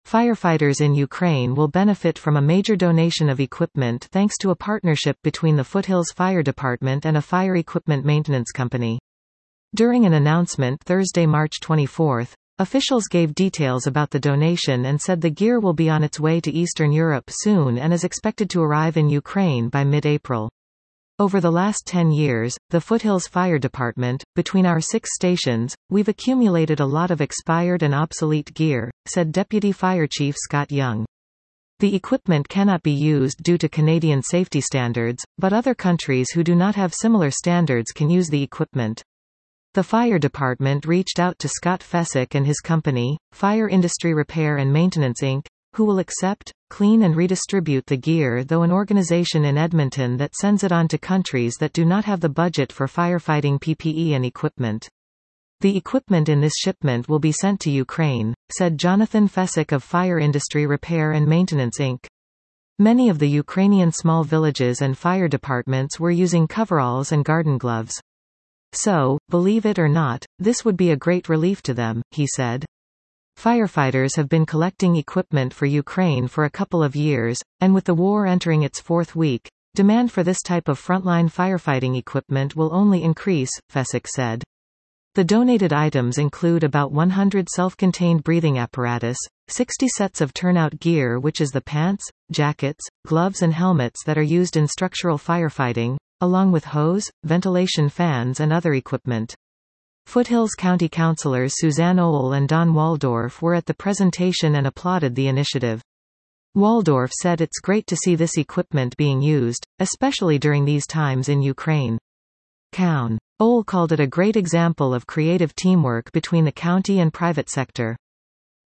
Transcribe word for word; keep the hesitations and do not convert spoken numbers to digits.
Firefighters in Ukraine will benefit from a major donation of equipment thanks to a partnership between the Foothills Fire Department and a fire equipment maintenance company. During an announcement Thursday, March twenty-fourth, officials gave details about the donation and said the gear will be on its way to Eastern Europe soon and is expected to arrive in Ukraine by mid-April. Over the last ten years, the Foothills Fire Department, between our six stations, we've accumulated a lot of expired and obsolete gear, said Deputy Fire Chief Scott Young. The equipment cannot be used due to Canadian safety standards, but other countries who do not have similar standards can use the equipment. The fire department reached out to Scott Fesick and his company, Fire Industry Repair and Maintenance Incorporated, who will accept, clean and redistribute the gear, though an organization in Edmonton that sends it on to countries that do not have the budget for firefighting P P E and equipment. The equipment in this shipment will be sent to Ukraine, said Jonathan Fesick of Fire Industry Repair and Maintenance Incorporated. Many of the Ukrainian small villages and fire departments were using coveralls and garden gloves. So, believe it or not, this would be a great relief to them, he said. Firefighters have been collecting equipment for Ukraine for a couple of years, and with the war entering its fourth week, demand for this type of frontline firefighting equipment will only increase, Fesick said. The donated items include about one hundred self-contained breathing apparatus, sixty sets of turnout gear, which is the pants, jackets, gloves and helmets that are used in structural firefighting, along with hose, ventilation fans and other equipment. Foothills County Councillors Suzanne Ohl and Don Waldorf were at the presentation and applauded the initiative. Waldorf said it's great to see this equipment being used, especially during these times in Ukraine. Councillor Ohl called it a great example of creative teamwork between the county and private sector.